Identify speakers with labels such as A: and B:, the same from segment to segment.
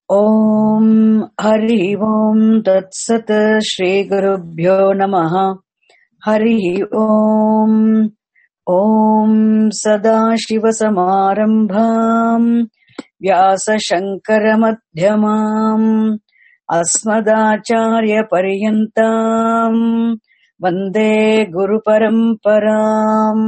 A: ॐ हरिः ॐ तत्सत् श्रीगुरुभ्यो नमः। हरिः ॐ ॐ सदाशिवसमारम्भाम् व्यासशङ्करमध्यमाम् अस्मदाचार्यपर्यन्ताम् वन्दे गुरुपरम्पराम्।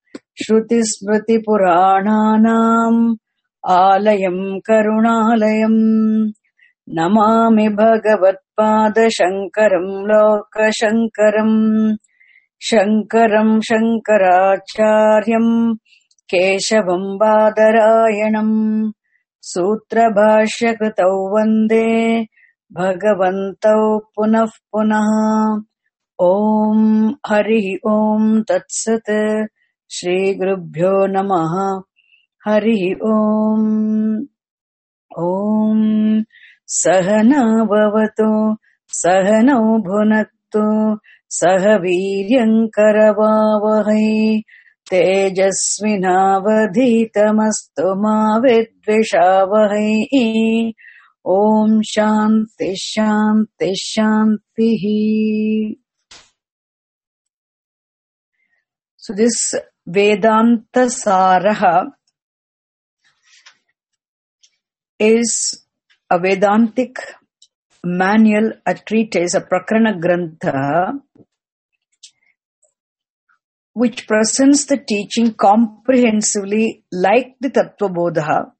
A: श्रुतिस्मृतिपुराणानाम् आलयम् करुणालयम् नमामि भगवत्पादशङ्करम् लोकशङ्करम्। शङ्करम् शङ्कराचार्यम् केशवम् बादरायणम् सूत्रभाष्यकृतौ वन्दे भगवन्तौ पुनः पुनः। ॐ हरिः ॐ तत्सत् श्रीगुरुभ्यो नमः। हरिः ॐ ॐ सहना भवतु सहनौ भुनक्तु सह वीर्यङ्करवावहै तेजस्विनावधीतमस्तु मा विद्विषावहै। ॐ शान्ति शान्ति शान्तिः. So this Vedanta Saraha is a Vedantic manual, a treatise, a Prakarana Grantha, which presents the teaching comprehensively like the Tattvabodha,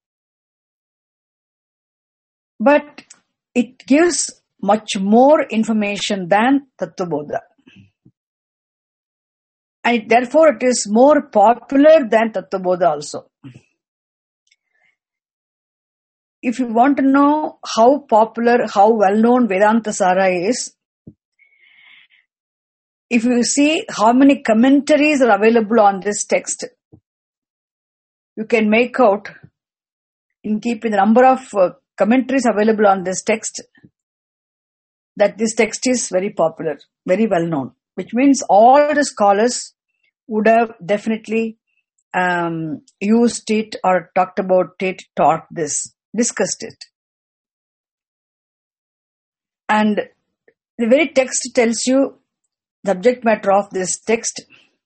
A: but it gives much more information than Tattvabodha. And therefore it is more popular than Tattvabodha also. If you want to know how popular, how well-known Vedanta Sara is, if you see how many commentaries are available on this text, you can make out, in keeping the number of commentaries available on this text, that this text is very popular, very well-known, which means all the scholars would have definitely used it or talked about it, taught this, discussed it. And the very text tells you the subject matter of this text.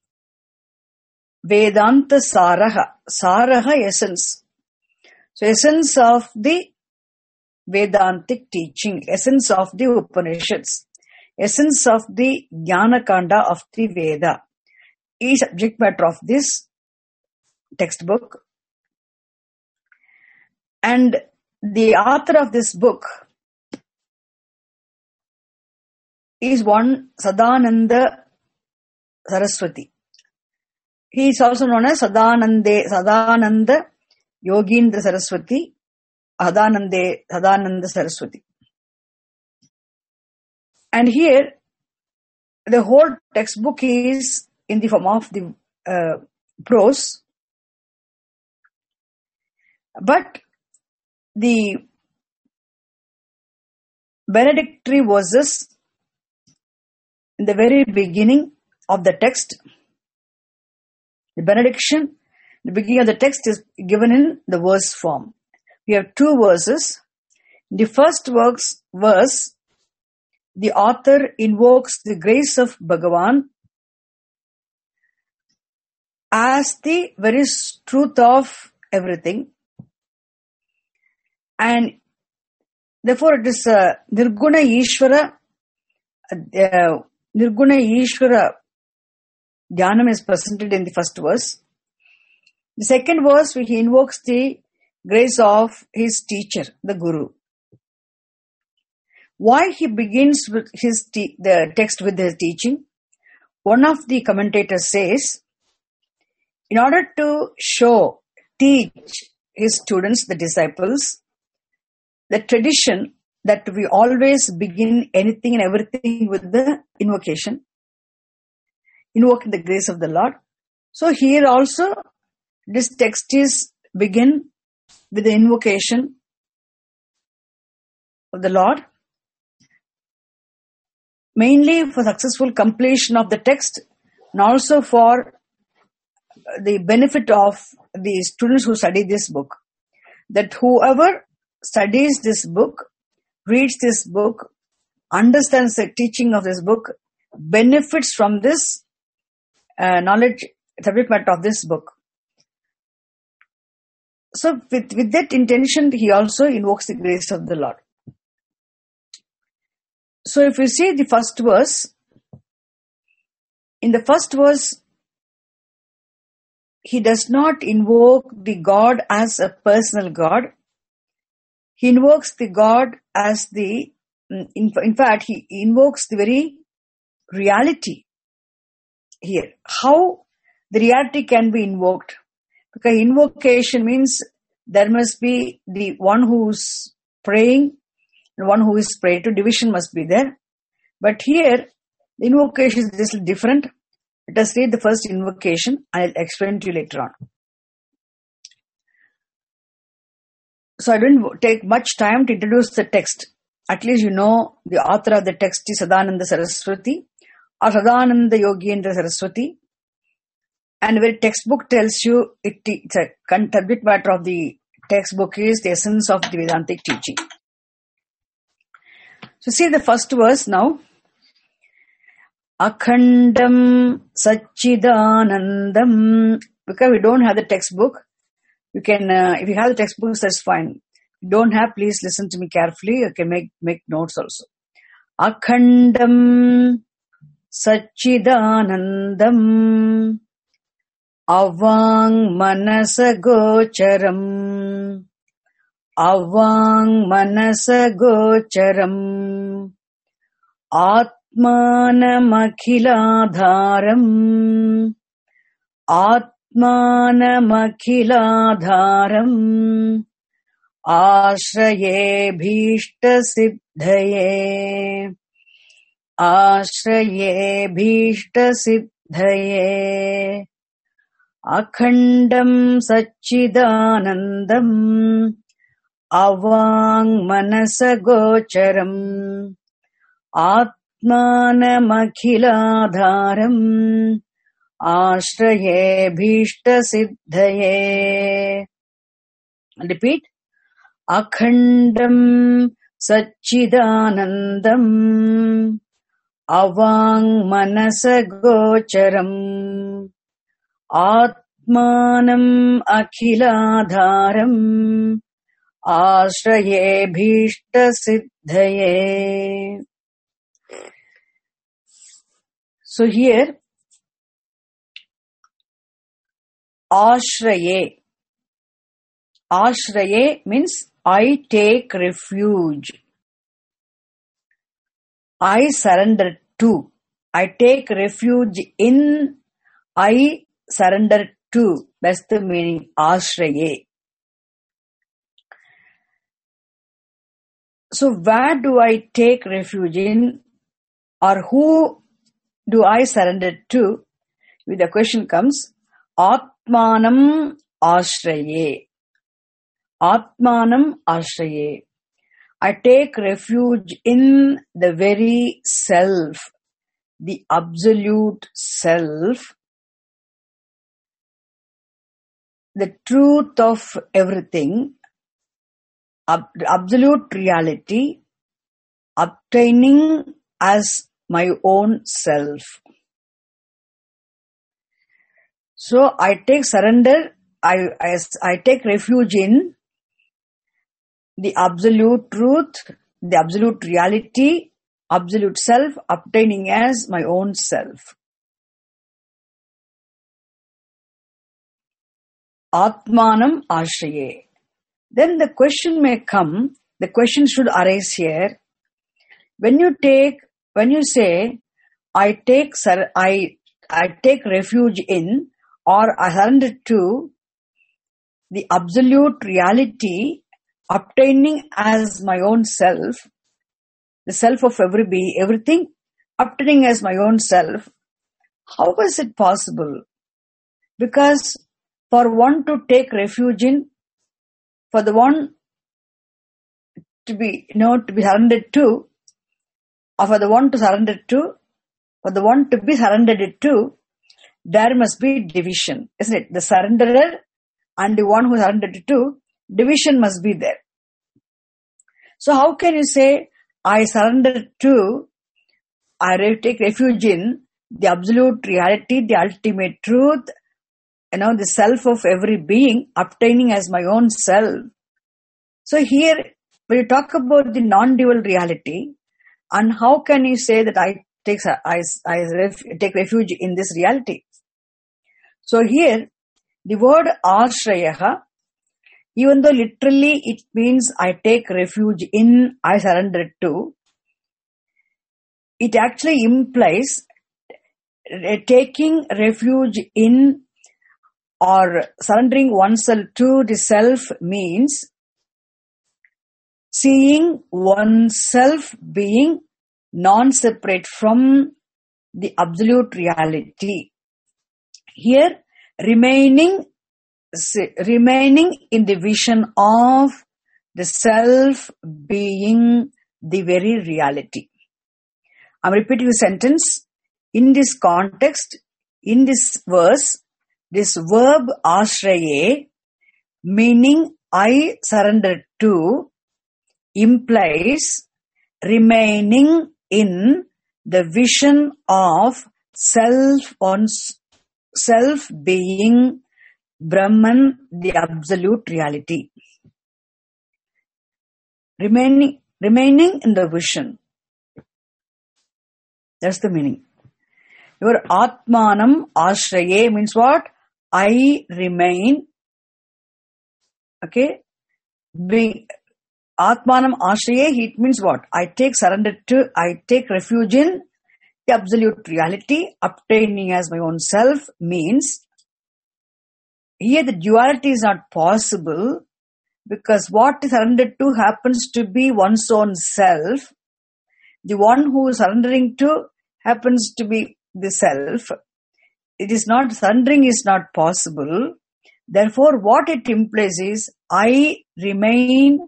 A: Vedanta Saraha. Saraha, essence. So essence of the Vedantic teaching, essence of the Upanishads, essence of the Jnana Kanda of the Veda is subject matter of this textbook. And the author of this book is one Sadananda Saraswati. He is also known as Sadananda Yogindra Saraswati, Sadananda Saraswati. And here, the whole textbook is in the form of the prose, but the benedictory verses in the very beginning of the text, the benediction, the beginning of the text is given in the verse form. We have two verses. The first verse, the author invokes the grace of Bhagavan as the very truth of everything. And therefore it is Nirguna Ishvara Jnanam is presented in the first verse. The second verse, he invokes the grace of his teacher, the Guru. Why he begins with the text with his teaching? One of the commentators says, in order to teach his students, the disciples, the tradition that we always begin anything and everything with the invocation, invoking the grace of the Lord. So here also, this text is begin with the invocation of the Lord, mainly for successful completion of the text and also for the benefit of the students who study this book, that whoever studies this book, reads this book, understands the teaching of this book, benefits from this knowledge, subject matter of this book. So with that intention, he also invokes the grace of the Lord. So if you see the first verse, in the first verse, he does not invoke the God as a personal God. He invokes the God as the, in fact, he invokes the very reality here. How the reality can be invoked? Because invocation means there must be the one who's praying and one who is prayed to. Division must be there. But here, the invocation is a little different. Let us read the first invocation. I'll explain to you later on. So I didn't take much time to introduce the text. At least you know the author of the text is Sadananda Saraswati or Sadananda Yogendra Saraswati. And the very textbook tells you, it's a subject matter of the textbook is the essence of the Vedantic teaching. So see the first verse now. Akhandam Satchidanandam. Because we don't have the textbook, you can, if you have the textbooks, that's fine. If you don't have, please listen to me carefully. You can make notes also. Akhandam Satchidanandam Avang Manasa Gocharam Avang Manasa Gocharam Atmanamakhilādhāram Atmanamakhilādhāram Ashraye Bhishta Siddhaye Ashraye Bhishta Siddhaye Akhandam Satchidanandam Avang Manasa Gocharam Atmanamakhilādhāram Ashraye Bhishta Siddhaye. Repeat. Akhandam Satchidanandam Avang Manasa Gocharam Atmanam Akhilādhāram Ashraye Bhishta Siddhaye. So here, Ashraye. Ashraye means I take refuge. I surrender to. I take refuge in. I surrender to. That's the meaning. Ashraye. So where do I take refuge in, or who do I surrender to? With the question comes, Atmanam Ashraye. Atmanam Ashraye. I take refuge in the very self, the absolute self, the truth of everything, absolute reality, obtaining as my own self. So I take surrender, I take refuge in the absolute truth, the absolute reality, absolute self, obtaining as my own self. Atmanam Ashraye. Then the question may come, the question should arise here. When you say, I take refuge in, or I surrender to the absolute reality, obtaining as my own self, the self of everything, obtaining as my own self, how is it possible? Because for one to take refuge in, for the one to be surrendered to, or for the one to surrender to, for the one to be surrendered to, there must be division, isn't it? The surrenderer and the one who surrendered to, division must be there. So how can you say, I surrender to, I take refuge in the absolute reality, the ultimate truth, the self of every being, obtaining as my own self. So here, when you talk about the non-dual reality, and how can you say that I take refuge in this reality? So here, the word Ashrayaha, even though literally it means I take refuge in, I surrender to, it actually implies taking refuge in or surrendering oneself to the self means seeing oneself being non-separate from the absolute reality. Here, remaining in the vision of the self being the very reality. I'm repeating the sentence. In this context, in this verse, this verb ashraye, meaning I surrender to, implies remaining in the vision of self being Brahman, the absolute reality. Remaining in the vision. That's the meaning. Your Atmanam Ashraye means what? I remain. Okay? Atmanam Ashraye, it means what? I take refuge in the absolute reality, obtaining as my own self means here the duality is not possible because what is surrendered to happens to be one's own self. The one who is surrendering to happens to be the self. It is not, surrendering is not possible. Therefore, what it implies is I remain.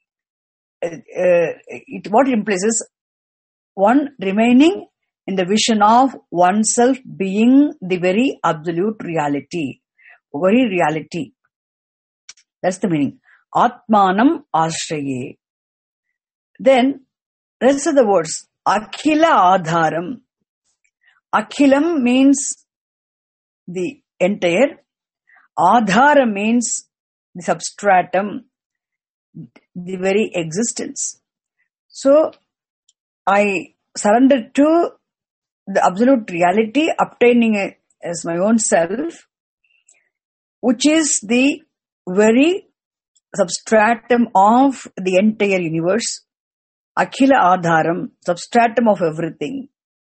A: What it implies is one remaining in the vision of oneself being the very absolute reality. Very reality. That's the meaning. Atmanam Ashraye. Then, rest of the words. Akhila Adharam. Akhilam means the entire. Adharam means the substratum, the very existence. So, I surrender to the absolute reality, obtaining as my own self, which is the very substratum of the entire universe. Akhila Adharam, substratum of everything.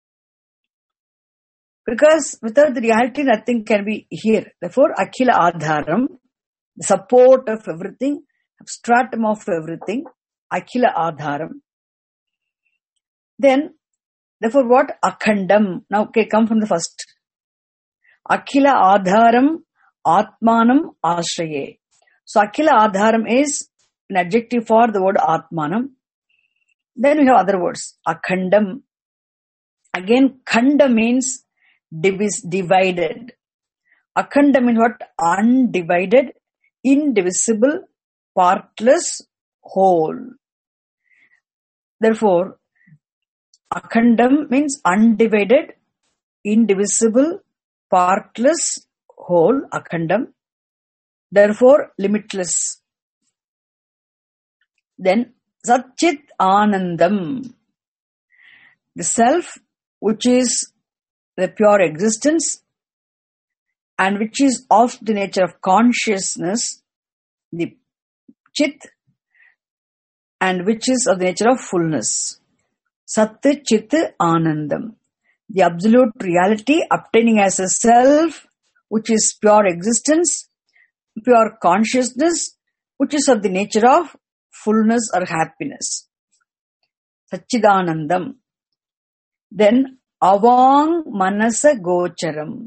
A: Because without the reality, nothing can be here. Therefore, Akhila Adharam, the support of everything, substratum of everything, Akhila Adharam. Then, therefore what? Akhandam. Now, okay, come from the first. Akhila Adharam, Atmanam Ashraye. So, Akhila Adharam is an adjective for the word Atmanam. Then we have other words. Akhandam. Again, Khanda means divided. Akhanda means what? Undivided, indivisible, partless, whole. Therefore, Akhandam means undivided, indivisible, partless, whole, Akhandam. Therefore, limitless. Then, Satchit Anandam. The self, which is the pure existence and which is of the nature of consciousness, the Chit, and which is of the nature of fullness. Sat Chit Anandam. The absolute reality obtaining as a self, which is pure existence, pure consciousness, which is of the nature of fullness or happiness. Satchidanandam. Then Avang Manasa Gocharam.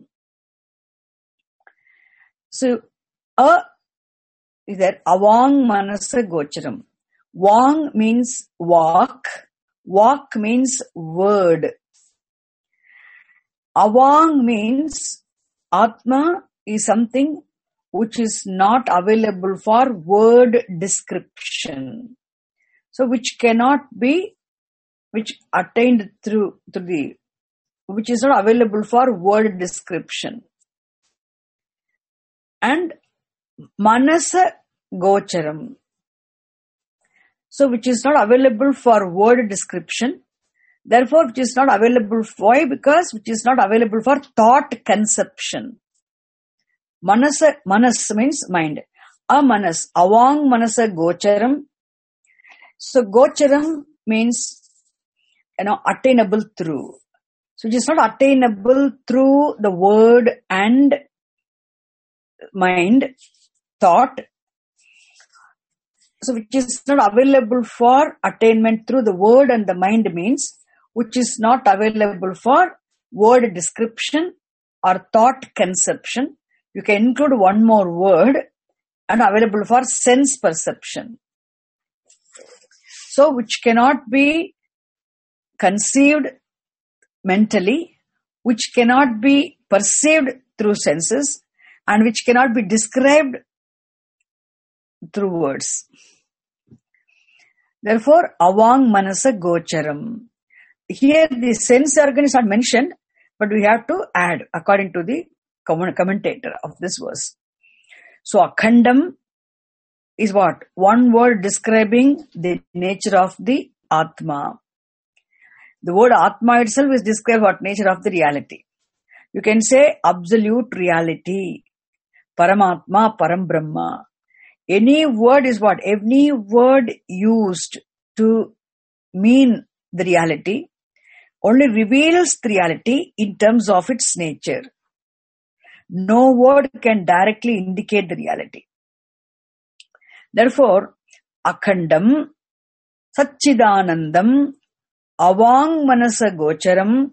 A: So, is that Avang Manasa Gocharam. Vang means walk. Walk means word. Avang means Atma is something which is not available for word description. So which cannot be, which attained through the, which is not available for word description. And manasa gocharam. So which is not available for word description. Therefore, which is not available. Why? Because which is not available for thought conception. Manas means mind. Amanas, avang manasa gocharam. So gocharam means, attainable through. So it is not attainable through the word and mind, thought. So which is not available for attainment through the word and the mind means, which is not available for word description or thought conception. You can include one more word, and available for sense perception. So which cannot be conceived mentally, which cannot be perceived through senses, and which cannot be described through words. Therefore, avang manasa gocharam. Here the sense organ is not mentioned, but we have to add according to the commentator of this verse. So akhandam is what? One word describing the nature of the Atma. The word Atma itself is describe what nature of the reality. You can say absolute reality, Paramatma, Parambrahma. Any word is what? Any word used to mean the reality only reveals the reality in terms of its nature. No word can directly indicate the reality. Therefore, akhandam, satchidanandam, avang manasa gocharam,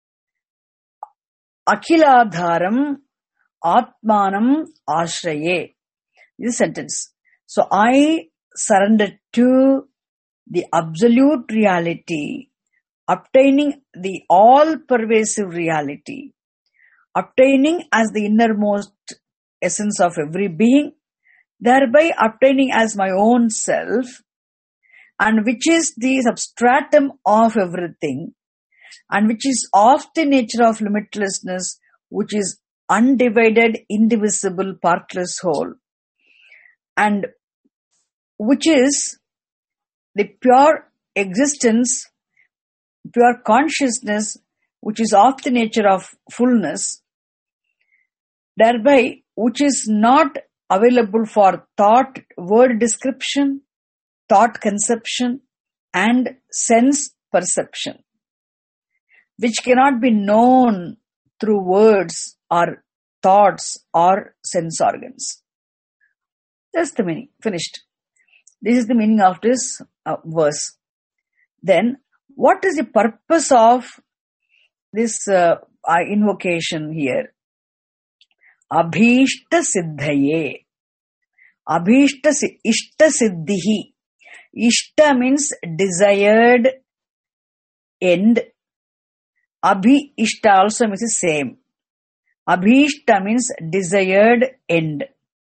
A: akhiladharam, atmanam ashraye. This is sentence. So I surrender to the absolute reality, obtaining the all-pervasive reality, obtaining as the innermost essence of every being, thereby obtaining as my own self, and which is the substratum of everything, and which is of the nature of limitlessness, which is undivided, indivisible, partless whole, and which is the pure existence, pure consciousness, which is of the nature of fullness, thereby which is not available for thought, word description, thought conception, and sense perception, which cannot be known through words or thoughts or sense organs. That's the meaning. Finished. This is the meaning of this verse. Then, what is the purpose of this invocation here? Abhishta siddhaye. Abhishta ishta siddhihi. Ishta means desired end. Abhi ishta also means the same. Abhishta means desired end.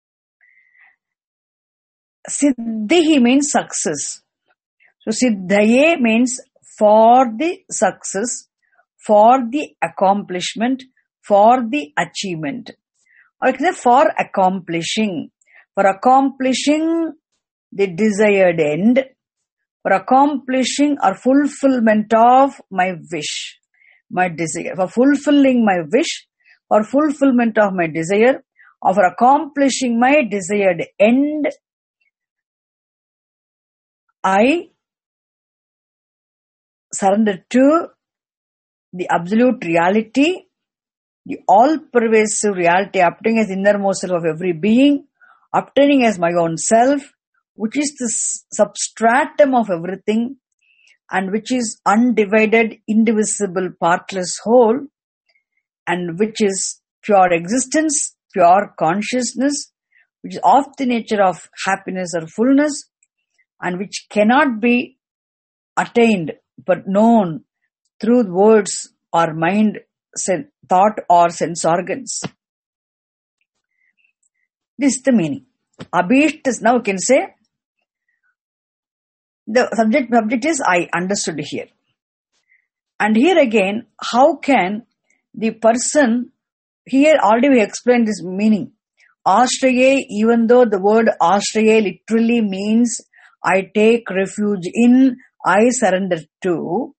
A: Siddhihi means success. So siddhaye means for the success, for the accomplishment, for the achievement. Or you can say for accomplishing the desired end, for accomplishing or fulfillment of my wish, my desire, for fulfilling my wish, for fulfillment of my desire, or for accomplishing my desired end, I surrender to the absolute reality, the all-pervasive reality, obtaining as innermost self of every being, obtaining as my own self, which is the substratum of everything, and which is undivided, indivisible, partless whole, and which is pure existence, pure consciousness, which is of the nature of happiness or fullness, and which cannot be attained but known through words or mind, thought or sense organs. This is the meaning. Abhishta, now you can say, The subject is I, understood here. And here again, how can the person, here already we explained this meaning. Ashraye, even though the word Ashraye literally means I take refuge in, I surrender to.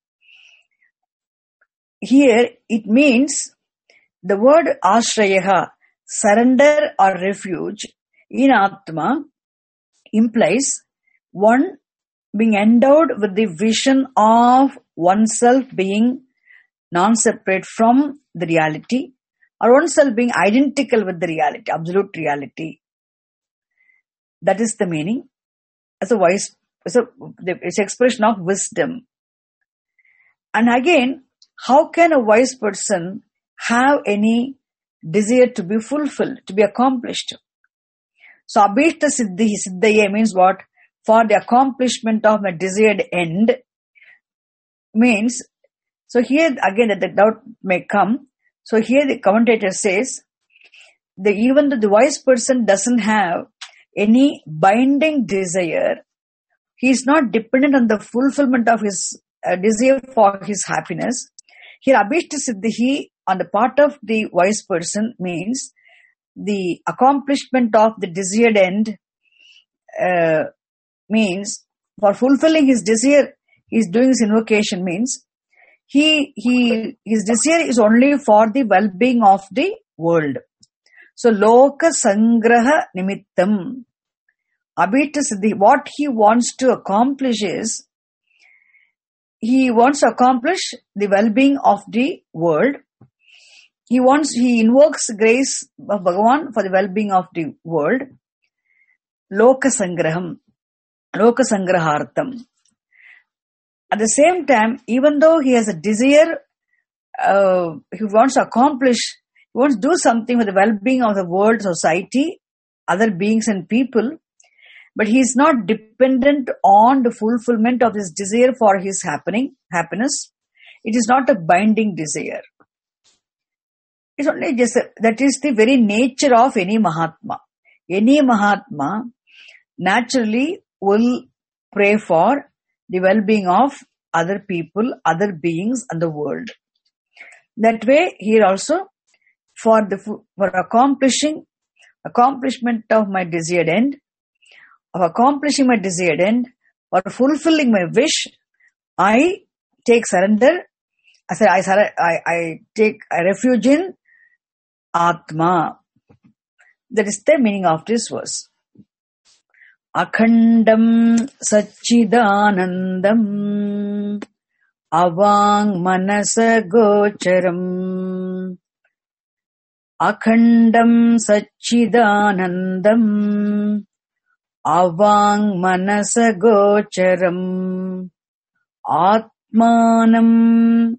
A: Here it means the word Ashrayaha, surrender or refuge, in Atma implies one being endowed with the vision of oneself being non-separate from the reality, or oneself being identical with the reality, absolute reality. That is the meaning. As a wise, it's expression of wisdom. And again, how can a wise person have any desire to be fulfilled, to be accomplished? So, Abhishta Siddhaye means what? For the accomplishment of my desired end means, so here again the doubt may come. So here the commentator says, even though the wise person doesn't have any binding desire, he is not dependent on the fulfillment of his desire for his happiness. Here Abhishta Siddhi on the part of the wise person means the accomplishment of the desired end means for fulfilling his desire, he is doing his invocation means his desire is only for the well-being of the world. So Loka Sangraha Nimittam. Abhishta Siddhi, what he wants to accomplish is, he wants to accomplish the well-being of the world. He invokes grace of Bhagavan for the well-being of the world. Loka Sangraham. Loka Sangrahartham. At the same time, even though he has a desire, he wants to accomplish, he wants to do something for the well-being of the world, society, other beings and people, but he is not dependent on the fulfillment of his desire for his happiness. It is not a binding desire. It's only just that is the very nature of any Mahatma. Any Mahatma naturally will pray for the well-being of other people, other beings, and the world. That way, here also, for accomplishment of my desired end, for fulfilling my wish, I take surrender. I take a refuge in Atma. That is the meaning of this verse. Akhandam Satchidanandam Avang Manasa Gocharam. Akhandam Satchidanandam Avang Manasa Gocharam. Atmanam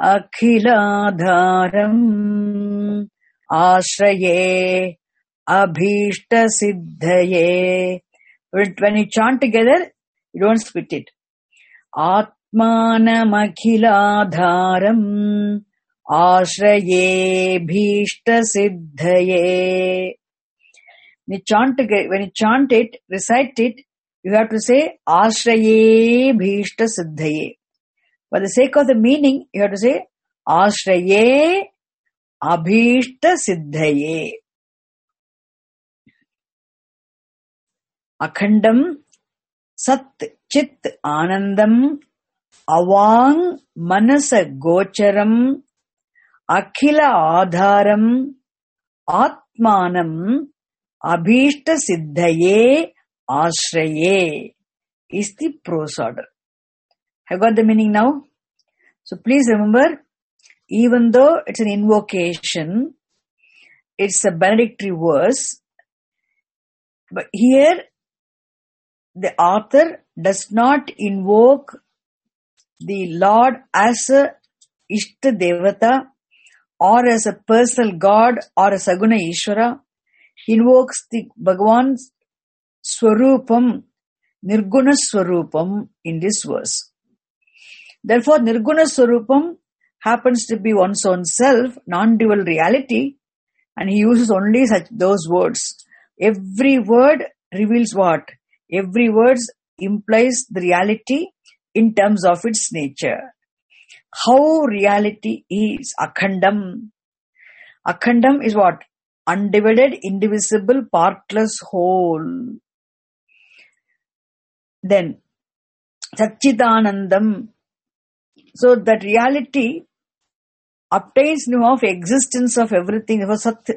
A: Akhiladharam Ashraye Abhishta Siddhaye. When you chant together, you don't split it. Atmanam Akhiladharam Ashraye Bhishta Siddhaye. When you chant it, recite it, you have to say Ashraye Bhishta Siddhaye. For the sake of the meaning, you have to say Ashraye Abhishta Siddhaye. Akhandam Sat Chit Anandam Avang Manasa Gocharam Akhila Adharam Atmanam Abhishta Siddhaye Ashraye is the prose order. Have you got the meaning now? So please remember, even though it's an invocation, it's a benedictory verse, but here the author does not invoke the Lord as a Ishta Devata or as a personal God or a Saguna Ishvara. He invokes the Bhagavan's Swarupam, Nirguna Swarupam in this verse. Therefore, Nirguna Swarupam happens to be one's own self, non-dual reality, and he uses only those words. Every word reveals what? Every word implies the reality in terms of its nature. How reality is Akhandam. Akhandam is what? Undivided, indivisible, partless whole. Then, Satchidanandam. So that reality obtains of existence of everything. It was Sat.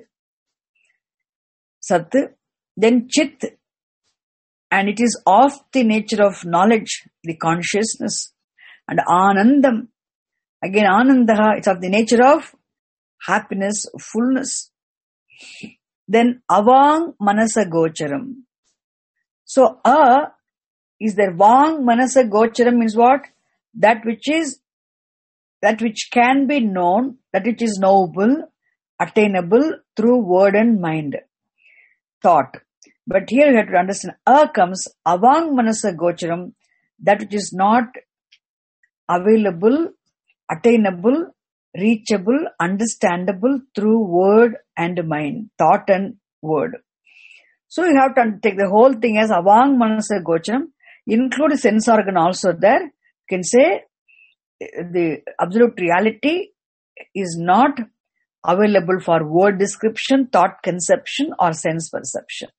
A: Sat. Then Chit. And it is of the nature of knowledge, the consciousness. And Anandam. Again, Anandaha, it's of the nature of happiness, fullness. Then Avang Manasa Gocharam. So, is there Vang Manasa Gocharam means what? That which can be known, that which is knowable, attainable through word and mind, thought. But here you have to understand, comes Avang Manasa Gocharam, that which is not available, attainable, reachable, understandable through word and mind, thought and word. So you have to take the whole thing as Avang Manasa Gocharam, include a sense organ also there. You can say the absolute reality is not available for word description, thought conception or sense perception.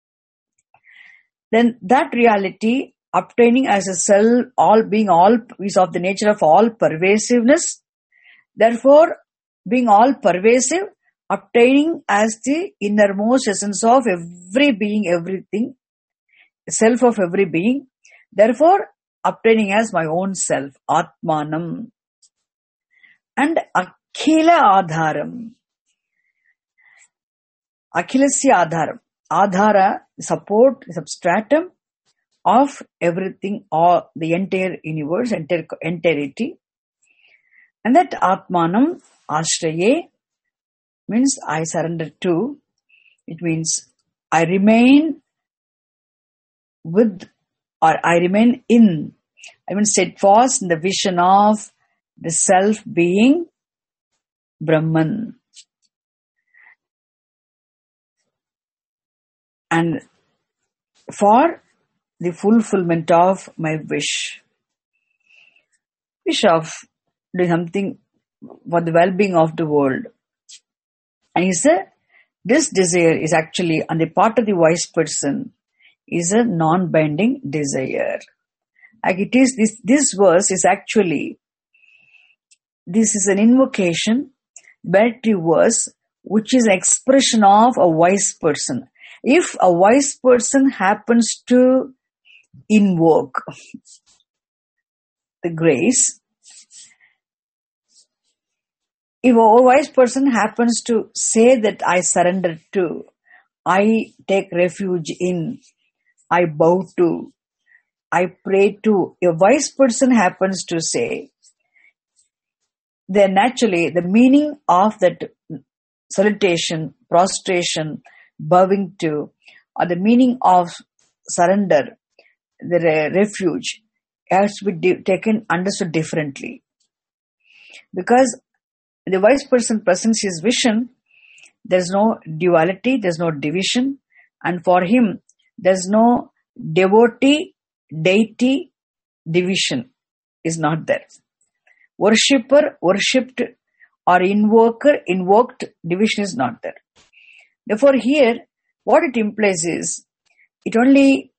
A: Then that reality obtaining as a self, is of the nature of all pervasiveness. Therefore, being all pervasive, obtaining as the innermost essence of every being, everything, self of every being. Therefore, obtaining as my own self, Atmanam. And Akhila Adharam. Akhilasya Adharam. Adhara, support, substratum of everything, or the entire universe, entirety. And that Atmanam, Ashraye, means I surrender to. It means I remain with, or I remain in. I mean steadfast in the vision of the self being Brahman. And for the fulfillment of my wish of doing something for the well-being of the world. And he said, this desire is actually, on the part of the wise person, is a non-binding desire. Like it is, this verse is actually, this is an invocation, battery verse, which is an expression of a wise person. If a wise person happens to invoke the grace, if a wise person happens to say that I surrender to, I take refuge in, I bow to, I pray to, a wise person happens to say, then naturally the meaning of that salutation, prostration, bowing to, or the meaning of surrender, the refuge, has to be understood differently. Because the wise person presents his vision, there's no duality, there's no division, and for him, there's no devotee, deity division is not there. Worshipper, worshipped, or invoker, invoked division is not there. Therefore, here, what it implies is, it only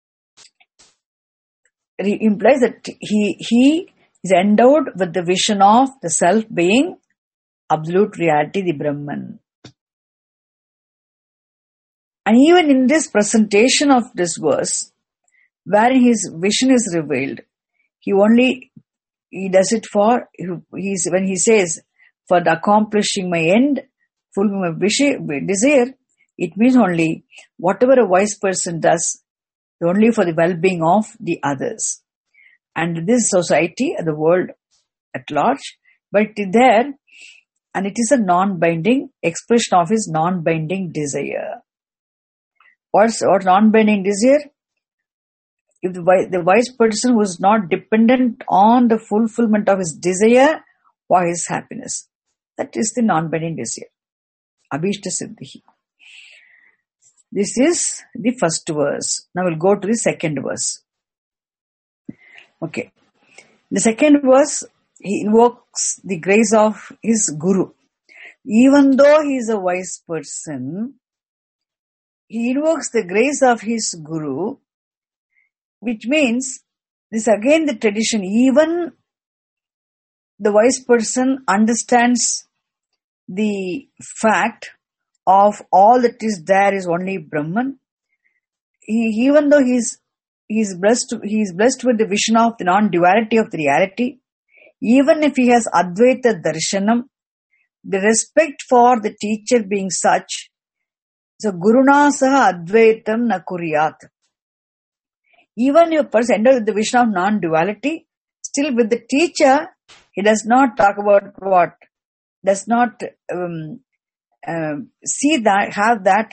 A: implies that he is endowed with the vision of the self being absolute reality, the Brahman. And even in this presentation of this verse, where his vision is revealed, he does it for, when he says, for the accomplishing my end, fulfilling my desire, it means only whatever a wise person does, only for the well-being of the others. And this society, the world at large, but there, and it is a non-binding expression of his non-binding desire. What's non-binding desire? If the wise person who is not dependent on the fulfillment of his desire for his happiness, that is the non-binding desire. Abhishta Siddhi. This is the first verse. Now we'll go to the second verse. Okay. The second verse, he invokes the grace of his guru. Even though he is a wise person, he invokes the grace of his guru, which means this again the tradition. Even the wise person understands the fact of all that is there is only Brahman. Even though he is blessed with the vision of the non-duality of the reality, even if he has Advaita Darshanam, the respect for the teacher being such, so Guruna Saha Advaitam na Kuryat. Even if a person enters the vision of non-duality, still with the teacher, he does not talk about what, does not see that, have that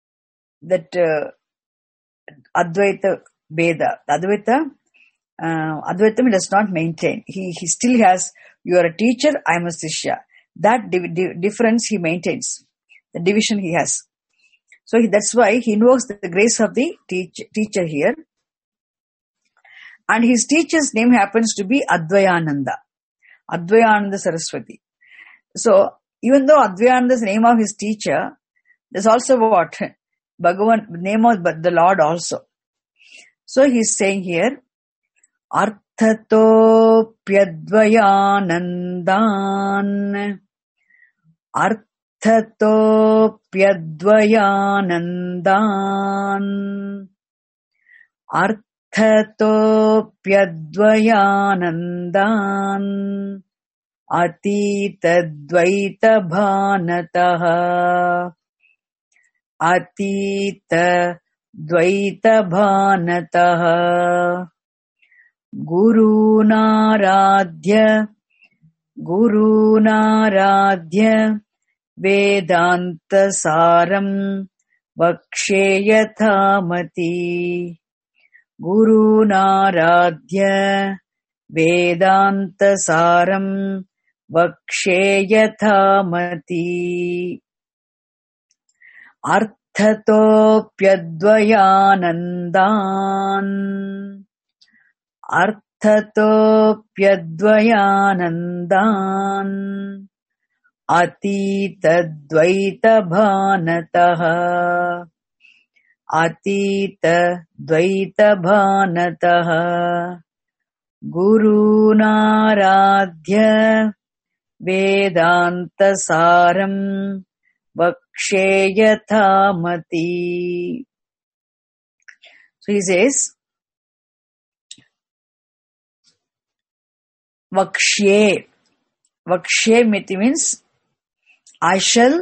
A: Advaita Veda. Advaitam he does not maintain. He still has, you are a teacher, I am a Sishya. That difference he maintains. The division he has. So that's why he invokes the grace of the teacher here. And his teacher's name happens to be Advayananda Saraswati. So even though Advayananda is the name of his teacher, there's also what? Bhagavan, name of the Lord also. So he's saying here, Arthato Pyadvayanandan. Arthato Pyadvayanandan. Arthato Pyadvayanandan. Atita Dvaita Bhanataha. Atita Dvaita Bhanataha. Guru Naradhya Vedanta Saram Vakshe Yathamati. Guru Naradhya Vedanta Saram Vakshe Yathamati. Arthato Pyadvayanandan. Arthato Pyadvayanandan. Atita Dvaita Bhanataha. Atita Dvaita Bhanataha. Guru Naradhya Vedanta Saram Vakshe Yathamati. So he says, Vakshe. Vakshe means I shall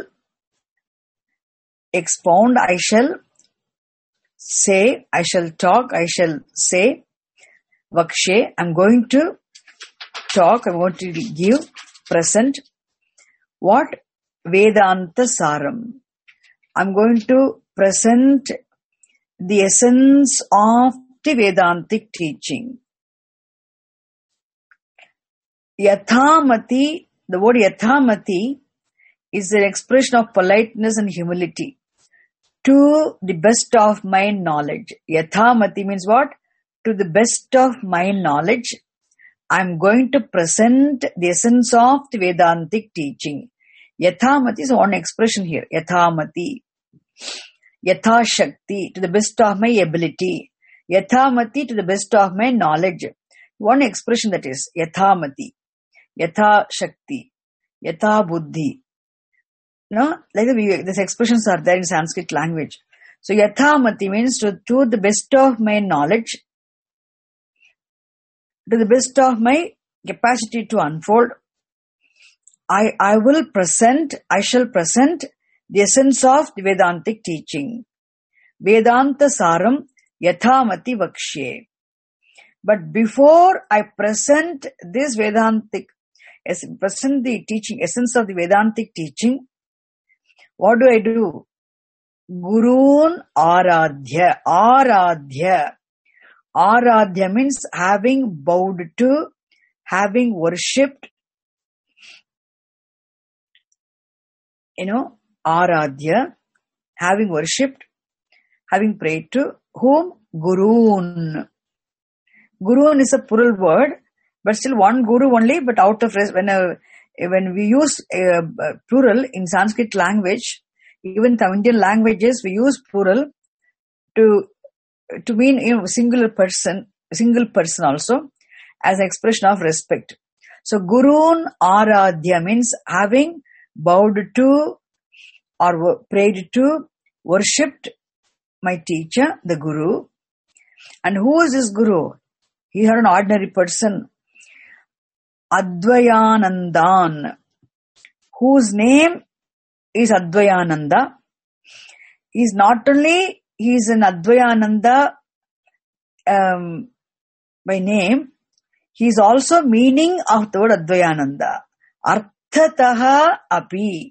A: expound, I shall say, I shall talk, I shall say. Vakshe, I'm going to talk, I'm going to give, present. What? Vedanta Saram. I'm going to present the essence of the Vedantic teaching. Yathamati, the word Yathamati is an expression of politeness and humility. To the best of my knowledge. Yathamati means what? To the best of my knowledge, I'm going to present the essence of the Vedantic teaching. Yathamati is one expression here. Yathamati. Yathashakti, to the best of my ability. Yathamati, to the best of my knowledge. One expression that is Yathamati. Yathashakti. Yathabuddhi. No, like these expressions are there in Sanskrit language. So Yathamati means to the best of my knowledge, to the best of my capacity to unfold, I shall present the essence of the Vedantic teaching. Vedanta Saram Yathamati Vakshe. But before I present this present the teaching, essence of the Vedantic teaching, what do? Gurun Aradhya. Aradhya means having bowed to, having worshipped. Aradhya, having worshipped, having prayed to whom? Gurun. Guru is a plural word, but still one guru only, but out of when we use plural in Sanskrit language, even the Indian languages, we use plural to mean single person also, as an expression of respect. So Gurun Aradhya means having bowed to or prayed to, worshipped my teacher, the Guru. And who is this Guru? He is an ordinary person. Advayanandan, whose name is Advayananda. He is not only, he is an Advayananda by name, he is also meaning of the word Advayananda. Arthataha api.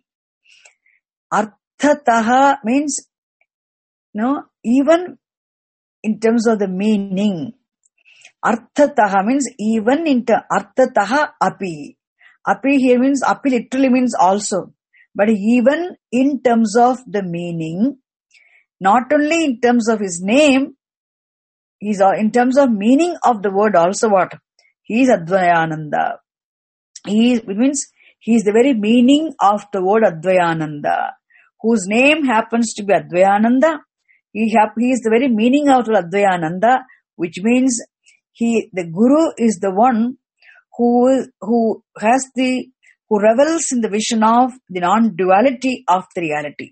A: Arthataha means, even in terms of the meaning. Arthataha means even in Arthataha api. Api here means, api literally means also. But even in terms of the meaning, not only in terms of his name, he's in terms of meaning of the word also what? He is Advayananda. It means he is the very meaning of the word Advayananda, whose name happens to be Advayananda. He is the very meaning of Advayananda, which means the Guru is the one who revels in the vision of the non-duality of the reality.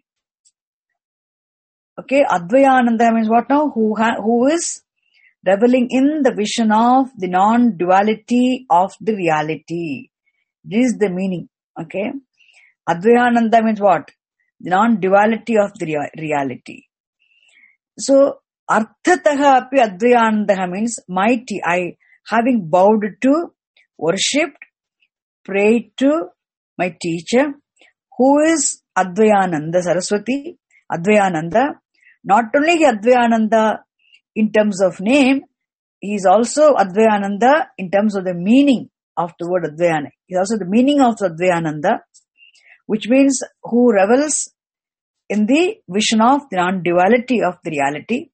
A: Okay, Advayananda means what now? Who is reveling in the vision of the non-duality of the reality. This is the meaning. Okay, Advayananda means what? The non-duality of the reality. So, Arthataha api Advayananda means mighty. Having bowed to, worshipped, prayed to my teacher, who is Advayananda Saraswati, Advayananda. Not only Advayananda in terms of name, he is also Advayananda in terms of the meaning of the word Advayana. He is also the meaning of Advayananda, which means who revels in the vision of the non-duality of the reality.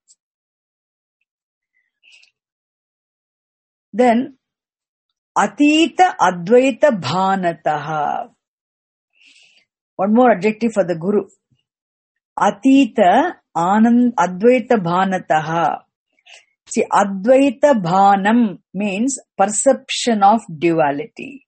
A: Then, Atita Advaita Bhanataha. One more adjective for the Guru. Atita Advaita Bhanataha. See, Advaita Bhanam means perception of duality.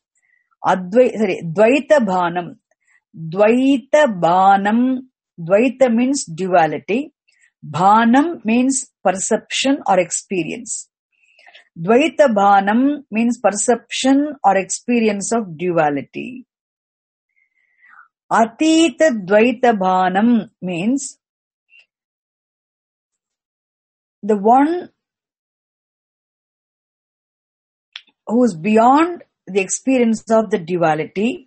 A: Dvaita Bhanam. Dvaita Bhanam. Dvaita means duality. Bhanam means perception or experience. Dvaita Bhanam means perception or experience of duality. Atita Dvaita Bhanam means the one who is beyond the experience of the duality,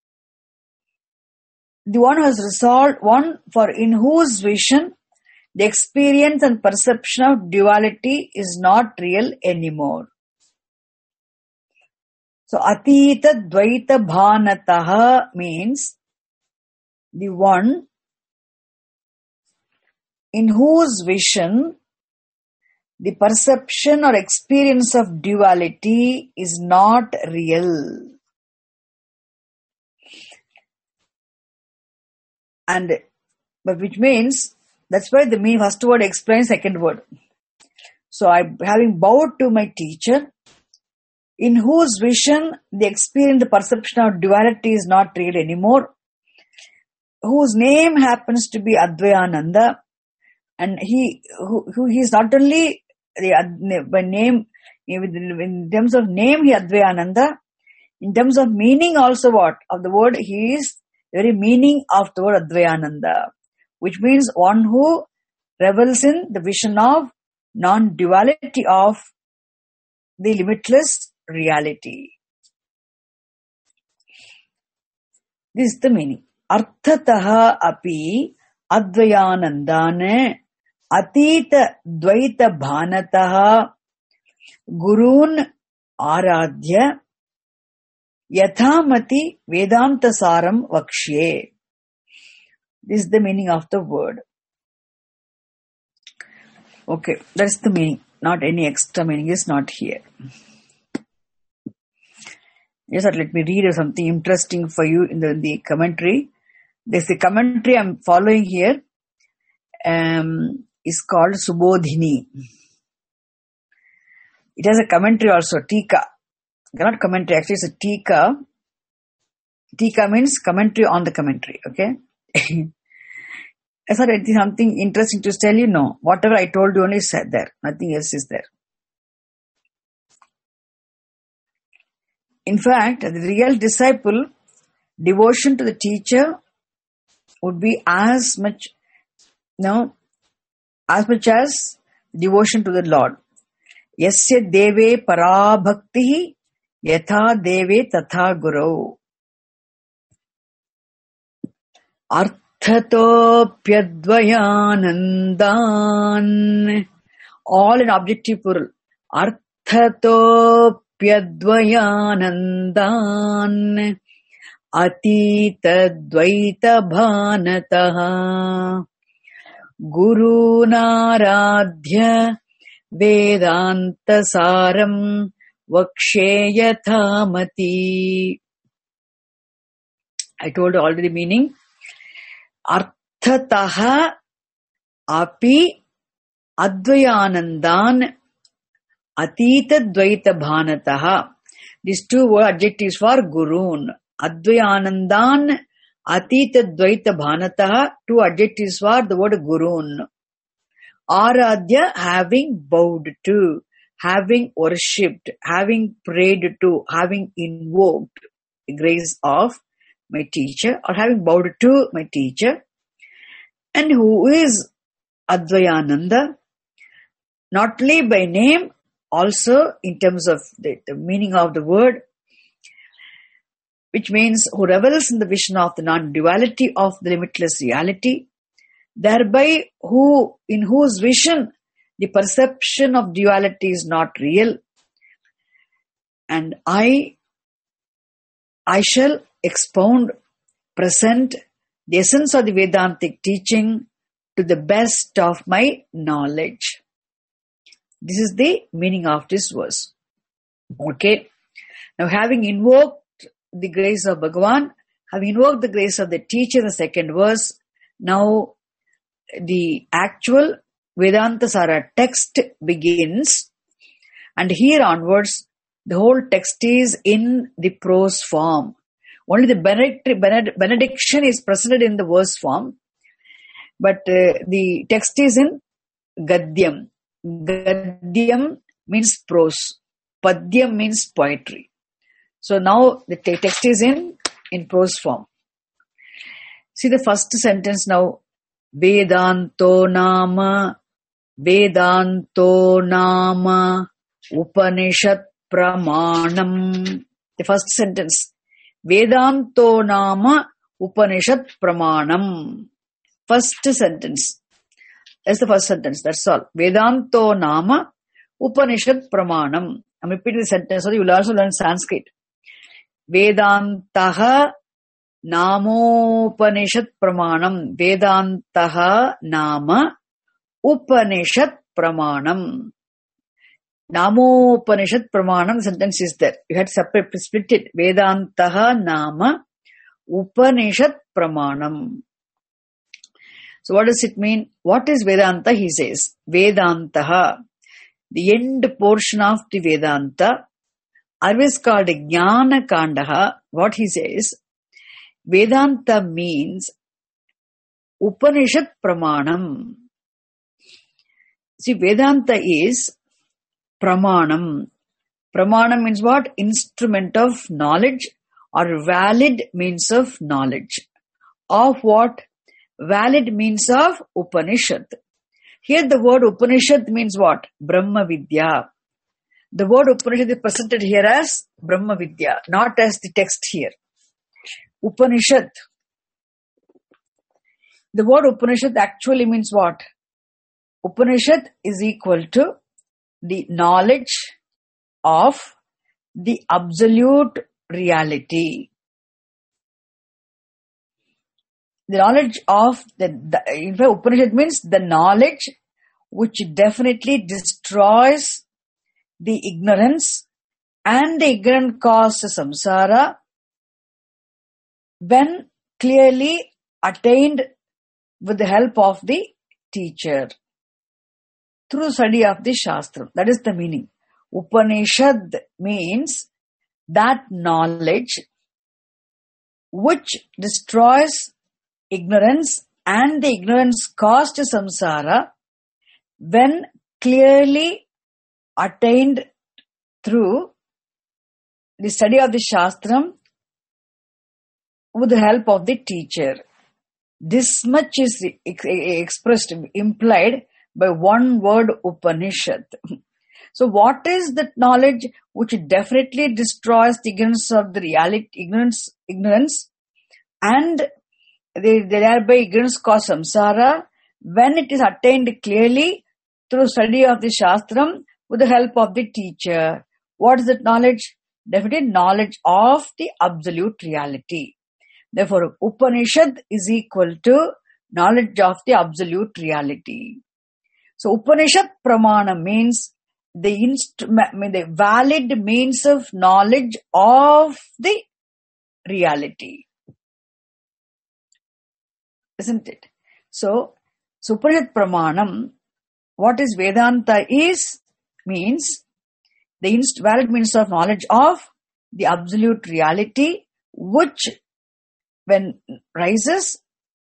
A: the one who has resolved, one for in whose vision the experience and perception of duality is not real anymore. So, Atita Dvaita Bhanataha means the one in whose vision the perception or experience of duality is not real. But which means, that's why the first word explains second word. So, having bowed to my teacher, in whose vision the experience, the perception of duality is not real anymore, whose name happens to be Advayananda, and he is not only by name, in terms of name he Advayananda, in terms of meaning also what? Of the word, he is the very meaning of the word Advayananda, which means one who revels in the vision of non-duality of the limitless reality. This is the meaning. Arthataha api Advayanandane Atita Dvaita Bhanataha Gurun Aradhya Yathamati Vedanta Saram Vakshye. This is the meaning of the word. Okay, that's the meaning. Not any extra meaning is not here. Yes, sir, let me read something interesting for you in the commentary. There's a commentary I'm following here. Is called Subodhini. It has a commentary also, Tika. Not commentary, actually it's a Tika. Tika means commentary on the commentary, okay? Is there something interesting to tell you? No. Whatever I told you only is said there. Nothing else is there. In fact, the real disciple, devotion to the teacher would be as much as devotion to the Lord. Yasya deve parabhakti yatha deve tatha guru. Arthatopyadvayanandan. All in objective plural. Arthatopyadvayanandan. Atita dvaita bhanataha. Guru naradhya Vedanta saram vaksheyathamati. I told you already the meaning. Arthataha api advayanandan atita dvaita bhanataha. These two were adjectives for Gurun. Advayanandan atita dvaita bhanataha. Two adjectives for the word Gurun. Aradhya, having bowed to, having worshipped, having prayed to, having invoked the grace of my teacher, or having bowed to my teacher. And who is Advayananda? Not only by name, also in terms of the meaning of the word, which means who revels in the vision of the non-duality of the limitless reality, thereby in whose vision the perception of duality is not real. And I shall expound, present the essence of the Vedantic teaching to the best of my knowledge. This is the meaning of this verse. Okay. Now, having invoked the grace of Bhagavan, having invoked the grace of the teacher in the second verse, now the actual Vedanta Sara text begins, and here onwards the whole text is in the prose form. Only the benediction is presented in the verse form, but the text is in Gadyam. Gadyam means prose. Padyam means poetry. So now the text is in prose form. See the first sentence now. Vedanto nama Upanishad pramanam. The first sentence. Vedanto nama Upanishad pramanam. First sentence. That's the first sentence. That's all. Vedanto nama Upanishad pramanam. I'm repeating the sentence so you will also learn Sanskrit. Vedantaha Namopanishad pramanam. Vedantaha nama Upanishad pramanam. Namopanishad pramanam, the sentence is there. You had to split it. Vedantaha nama Upanishad pramanam. So what does it mean? What is Vedanta? He says, Vedantaha, the end portion of the Vedanta, always called Jnana Kandaha. What he says, Vedanta means Upanishad pramanam. See, Vedanta is pramanam. Pramanam means what? Instrument of knowledge or valid means of knowledge. Of what? Valid means of Upanishad. Here the word Upanishad means what? Brahma Vidya. The word Upanishad is presented here as Brahma Vidya, not as the text here. Upanishad. The word Upanishad actually means what? Upanishad is equal to the knowledge of the absolute reality. The knowledge of in fact, Upanishad means the knowledge which definitely destroys the ignorance and the ignorant cause samsara when clearly attained with the help of the teacher through study of the Shastra. That is the meaning. Upanishad means that knowledge which destroys ignorance and the ignorance caused samsara when clearly attained through the study of the Shastram with the help of the teacher. This much is expressed, implied by one word Upanishad. So what is that knowledge which definitely destroys the ignorance of the reality, ignorance and thereby ignorance cause samsara when it is attained clearly through study of the Shastram with the help of the teacher? What is that knowledge? Definitely knowledge of the absolute reality. Therefore, Upanishad is equal to knowledge of the absolute reality. So, Upanishad Pramana means the valid means of knowledge of the reality. Isn't it? So Upanishad Pramanam, what is Vedanta means the valid means of knowledge of the absolute reality, which when rises,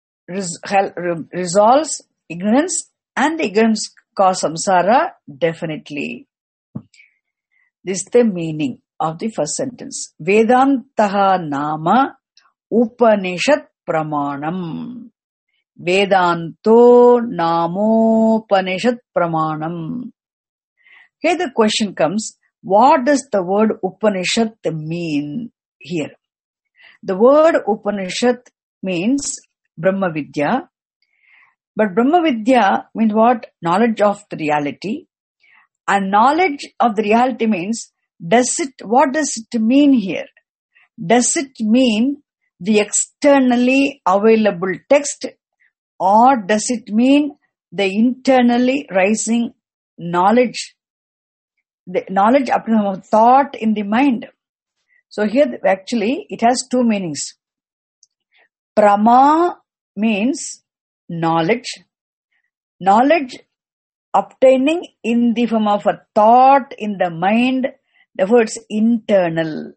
A: resolves ignorance and the ignorance cause samsara definitely. This is the meaning of the first sentence. Vedantaha nama Upanishad Pramanam. Vedanto Namopanishad Pramanam. Here the question comes, what does the word Upanishad mean here? The word Upanishad means Brahma Vidya. But Brahma Vidya means what? Knowledge of the reality. And knowledge of the reality means, what does it mean here? Does it mean the externally available text, or does it mean the internally rising knowledge? The knowledge of thought in the mind. So here actually it has two meanings. Prama means knowledge. Knowledge obtaining in the form of a thought in the mind, therefore it's internal.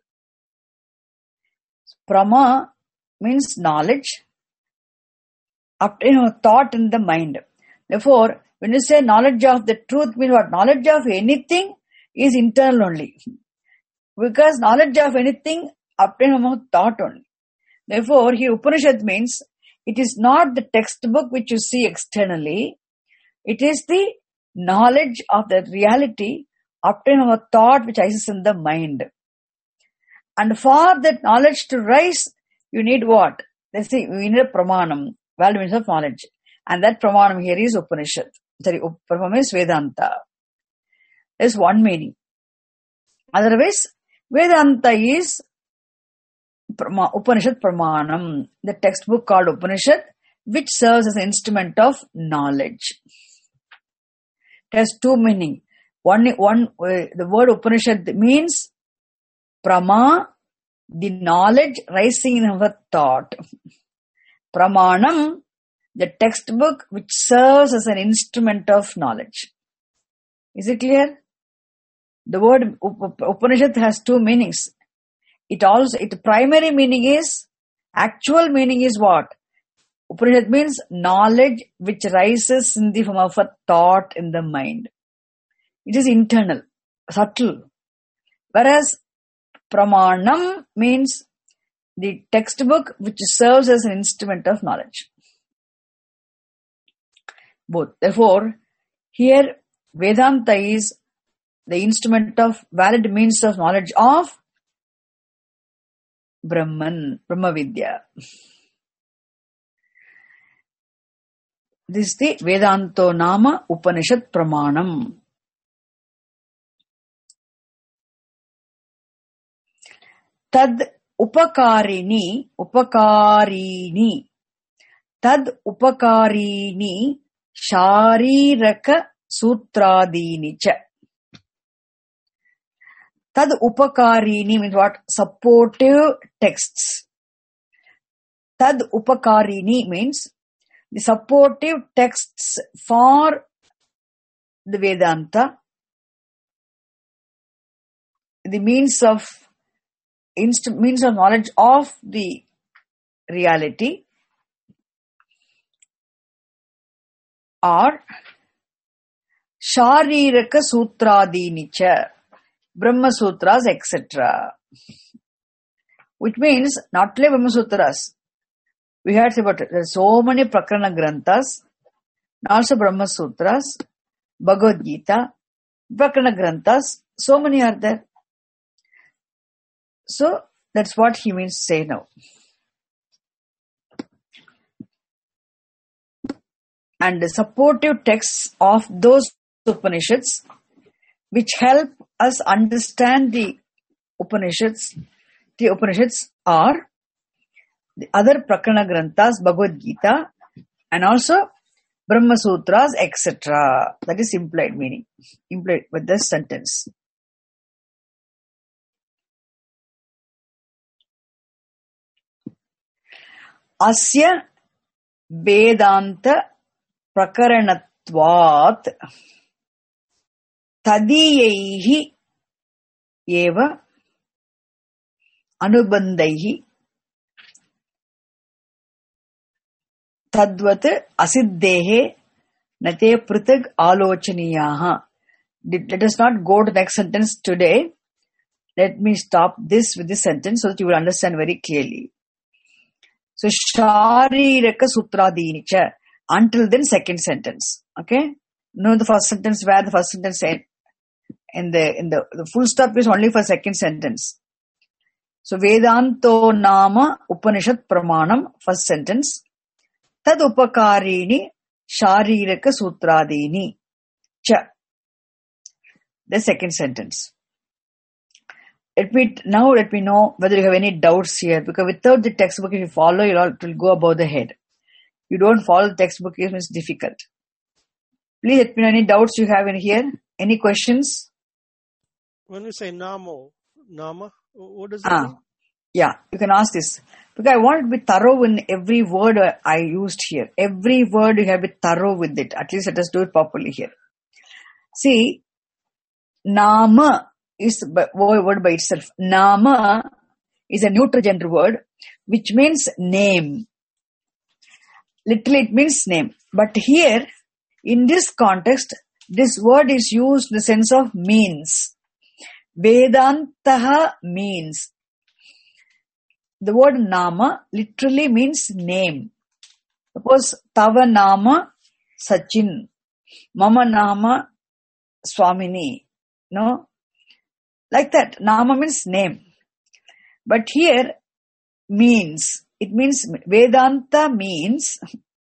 A: Prama means knowledge, obtaining a thought in the mind. Therefore, when you say knowledge of the truth, means what? Knowledge of anything is internal only. Because knowledge of anything obtained from a thought only. Therefore, here Upanishad means it is not the textbook which you see externally. It is the knowledge of the reality obtained from a thought which rises in the mind. And for that knowledge to rise, you need what? Let's see, we need a pramanam, valid means of knowledge. And that pramanam here is Upanishad. Sorry, pramanam is Vedanta. There's one meaning. Otherwise, Vedanta is Upanishad Pramanam, the textbook called Upanishad, which serves as an instrument of knowledge. It has two meanings. The word Upanishad means Prama, the knowledge rising in our thought. Pramanam, the textbook which serves as an instrument of knowledge. Is it clear? The word Upanishad has two meanings. Its primary meaning is, actual meaning is what? Upanishad means knowledge which rises in the form of a thought in the mind. It is internal, subtle. Whereas Pramanam means the textbook which serves as an instrument of knowledge. Both. Therefore, here Vedanta is the instrument of valid means of knowledge of Brahman, Brahma Vidya. This is the Vedanto Nama Upanishad Pramanam. Tad upakarini, tad upakarini shariraka Sutradini cha. Tad upakarini means what? Supportive texts. Tad upakarini means the supportive texts for the Vedanta, the means of knowledge of the reality, are Shariraka Sutradini cha, Brahma Sutras, etc. Which means not only Brahma Sutras. We heard about it. There are so many Prakarana Granthas, also Brahma Sutras, Bhagavad Gita, Prakarana Granthas, so many are there. So that's what he means to say now. And the supportive texts of those Upanishads which help us understand the Upanishads are the other Prakarana Granthas, Bhagavad Gita, and also Brahma Sutras, etc. That is implied meaning, implied with this sentence. Asya Vedanta Prakaranatvat Tadiyaihi eva Anubandaihi Tadvat Asiddehe Nate Prithag Alochaniyaha. Let us not go to the next sentence today. Let me stop this with this sentence so that you will understand very clearly. So, Shariraka Sutradini cha. Until then, second sentence. Okay? No, the first sentence where the first sentence in the full stop is only for second sentence. So, Vedanto Nama Upanishad Pramanam, first sentence. Tad Upakarini Shariraka Sutradini cha. The second sentence. Let me know whether you have any doubts here, because without the textbook, if you follow, it will go above the head. You don't follow the textbook, it is difficult. Please let me know any doubts you have in here. Any questions?
B: When you say Nama, what does it mean?
A: Yeah, you can ask this. Because I want to be thorough in every word I used here. Every word you have to be thorough with it. At least let us do it properly here. See, Nama is a word by itself. Nama is a neutral gender word which means name. Literally it means name. But here, in this context, this word is used in the sense of means. Vedantaha means. The word Nama literally means name. Suppose Tava Nama Sachin, Mama Nama Swamini. No? Like that. Nama means name. But here, means. It means, Vedanta means,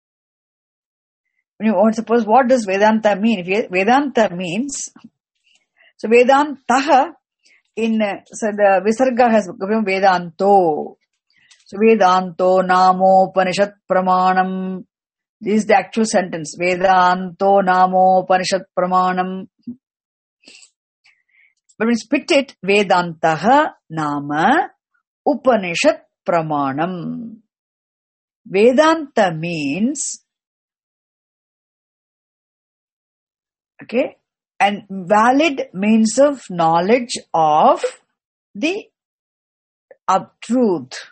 A: suppose what does Vedanta mean? If Vedanta means, so Vedantaha, the Visarga has become Vedanto. So Vedanto Namo Upanishad Pramanam. This is the actual sentence. Vedanto Namo Upanishad Pramanam. But when we split it, Vedantaha Nama Upanishad Pramanam. Vedanta means, okay, and valid means of knowledge of the truth.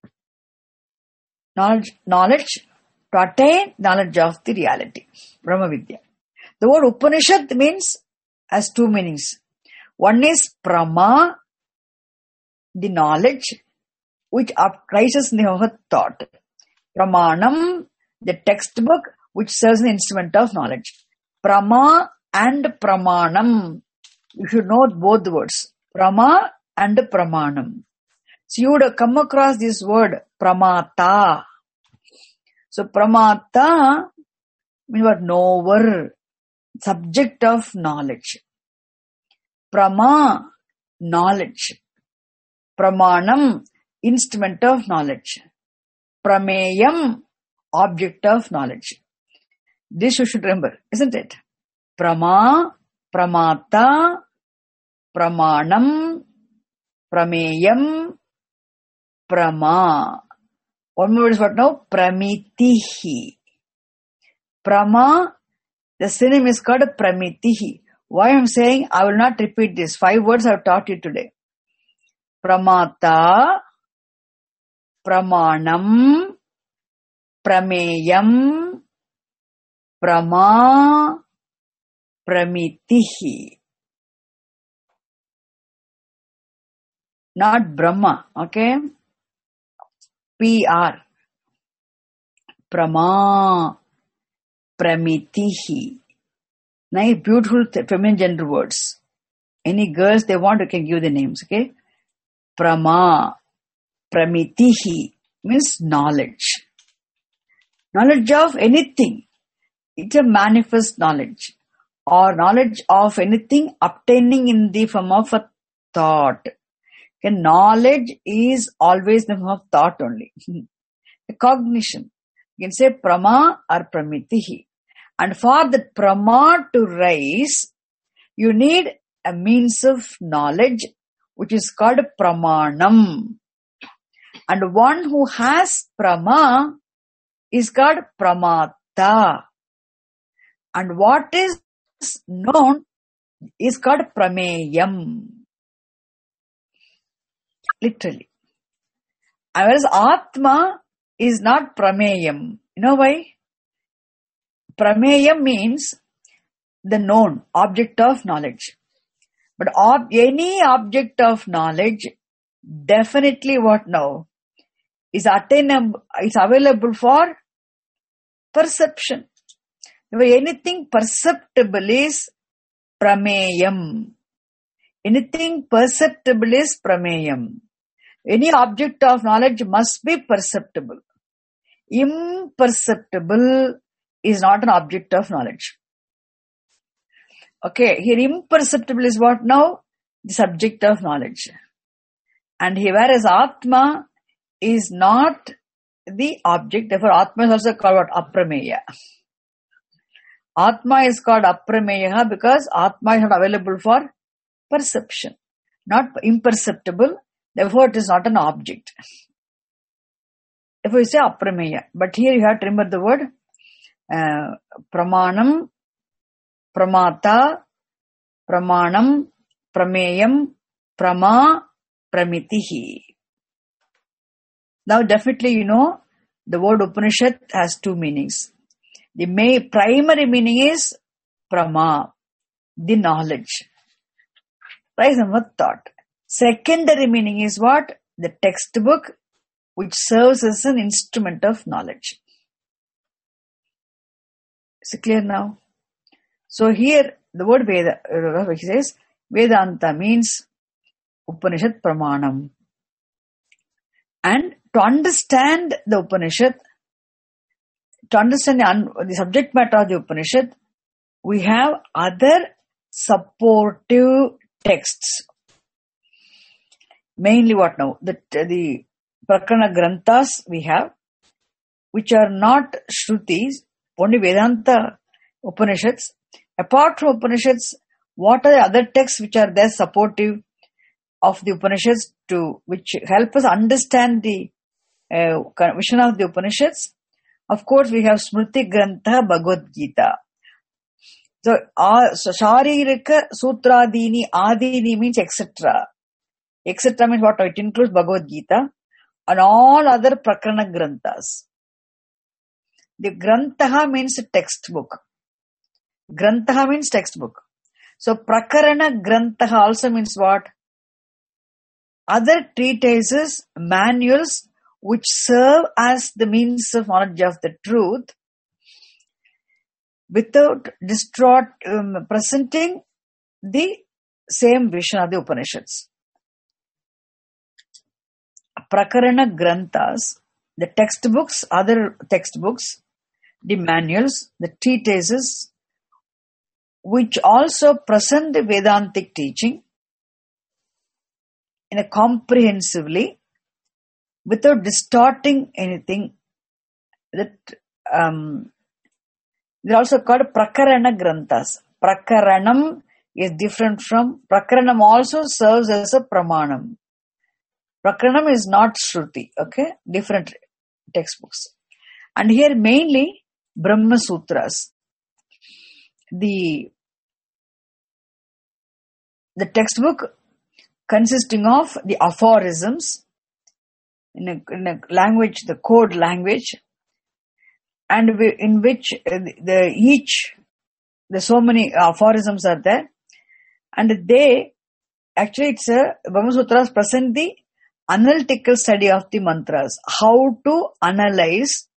A: Knowledge to attain knowledge of the reality. Brahma Vidya. The word Upanishad has two meanings. One is Prama, the knowledge which rises in the Bhagavad thought. Pramanam, the textbook which serves an instrument of knowledge. Prama and Pramanam. You should know both the words. Prama and Pramanam. So you would come across this word, Pramata. So Pramata means what? Knower, subject of knowledge. Prama, knowledge. Pramanam, instrument of knowledge. Prameyam, object of knowledge. This you should remember, isn't it? Prama, Pramata, Pramanam, Prameyam, Prama. One more is what now? Pramitihi. Prama, the synonym is called Pramitihi. Why I am saying, I will not repeat this. 5 words I have taught you today. Pramata, Pramanam, Prameyam, Prama, Pramitihi. Not Brahma, okay? PR. Prama, Pramitihi. Nice, beautiful feminine gender words. Any girls they want, you can give the names, okay? Prama, Pramitihi means knowledge. Knowledge of anything. It's a manifest knowledge. Or knowledge of anything obtaining in the form of a thought. Okay, knowledge is always in the form of thought only. The cognition. You can say Prama or Pramitihi. And for the Prama to rise, you need a means of knowledge which is called Pramanam. And one who has Prama is called Pramata. And what is known is called Prameyam. Literally. Whereas Atma is not Prameyam. You know why? Prameyam means the known, object of knowledge. But any object of knowledge, definitely what now? Is attainable, is available for perception. Anything perceptible is Prameyam. Anything perceptible is Prameyam. Any object of knowledge must be perceptible. Imperceptible is not an object of knowledge. Okay, here imperceptible is what now? The subject of knowledge. And here whereas Atma is not the object, therefore Atma is also called what? Aprameya. Atma is called Aprameya because Atma is not available for perception. Not imperceptible, therefore it is not an object. Therefore you say Aprameya. But here you have to remember the word Pramanam, Pramata, Pramanam, Prameyam, Prama, Pramitihi. Now definitely you know the word Upanishad has 2 meanings. The primary meaning is Prama, the knowledge. Rise and thought. Secondary meaning is what? The textbook which serves as an instrument of knowledge. Is it clear now? So here the word Veda, which says Vedanta means Upanishad Pramanam. And to understand the Upanishad, to understand the subject matter of the Upanishad, we have other supportive texts. Mainly what now? The Prakarana Granthas we have, which are not Shrutis, only Vedanta Upanishads. Apart from Upanishads, what are the other texts which are there supportive of the Upanishads which help us understand the vision of the Upanishads? Of course, we have Smriti Grantha Bhagavad Gita. So Sharirika Sutradini Adini means etc. Etc. means what? It includes Bhagavad Gita and all other Prakarana Granthas. The Grantha means textbook. Grantha means textbook. So Prakarana Grantha also means what? Other treatises, manuals which serve as the means of knowledge of the truth without presenting the same vision of the Upanishads. Prakarana Granthas, the textbooks, other textbooks, the manuals, the treatises, which also present the Vedantic teaching in a comprehensively, without distorting anything. That they're also called Prakarana Granthas. Prakaranam is different from Prakaranam. Also serves as a pramanam. Prakaranam is not Shruti. Okay, different textbooks. And here mainly Brahma Sutras. The textbook consisting of the aphorisms in a language, the code language, and in which the so many aphorisms are there, and it's a Brahma Sutras present the analytical study of the mantras, how to analyze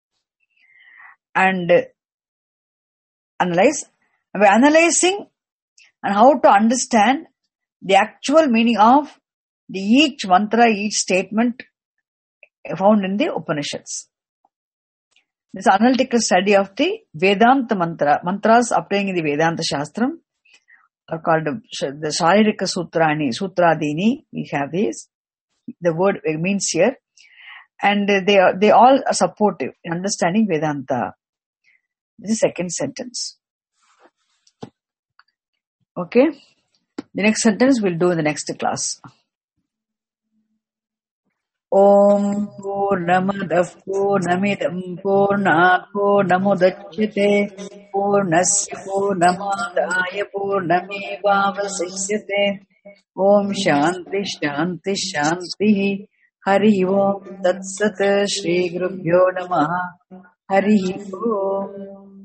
A: by analyzing and how to understand the actual meaning of each mantra, each statement found in the Upanishads. This analytical study of the Vedanta mantras appearing in the Vedanta Shastram are called the Sharirika Sutrani, Sutradini. We have these. The word means here, and they all are supportive in understanding Vedanta. This is the second sentence. Okay. The next sentence we'll do in the next class. Om Purnamadah Purnamidam Purnat Purnamudachyate Purnasya Purnamadaya Purnamevavasishyate. Om Shanti Shanti Shanti. Hari Om Tat Sat. Shri Gurubhyo Namaha. Hari Om.